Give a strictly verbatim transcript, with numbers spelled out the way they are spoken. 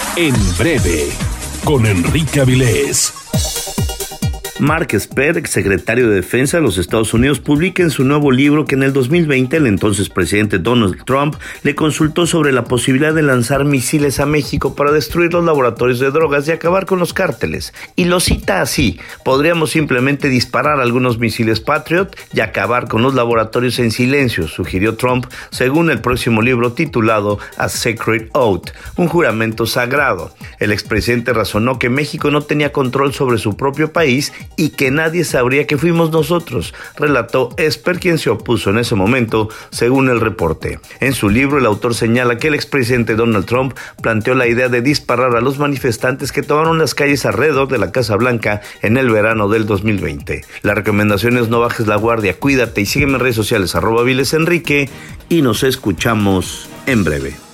En breve, con Enrique Avilés. Mark Esper, exsecretario de Defensa de los Estados Unidos, publica en su nuevo libro que en el dos mil veinte el entonces presidente Donald Trump le consultó sobre la posibilidad de lanzar misiles a México para destruir los laboratorios de drogas y acabar con los cárteles. Y lo cita así: podríamos simplemente disparar algunos misiles Patriot y acabar con los laboratorios en silencio, sugirió Trump, según el próximo libro titulado A Sacred Oath, un juramento sagrado. El expresidente razonó que México no tenía control sobre su propio país y que nadie sabría que fuimos nosotros, relató Esper, quien se opuso en ese momento, según el reporte. En su libro, el autor señala que el expresidente Donald Trump planteó la idea de disparar a los manifestantes que tomaron las calles alrededor de la Casa Blanca en el verano del dos mil veinte. La recomendación es: no bajes la guardia, cuídate y sígueme en redes sociales, arroba Avilés Enrique, y nos escuchamos en breve.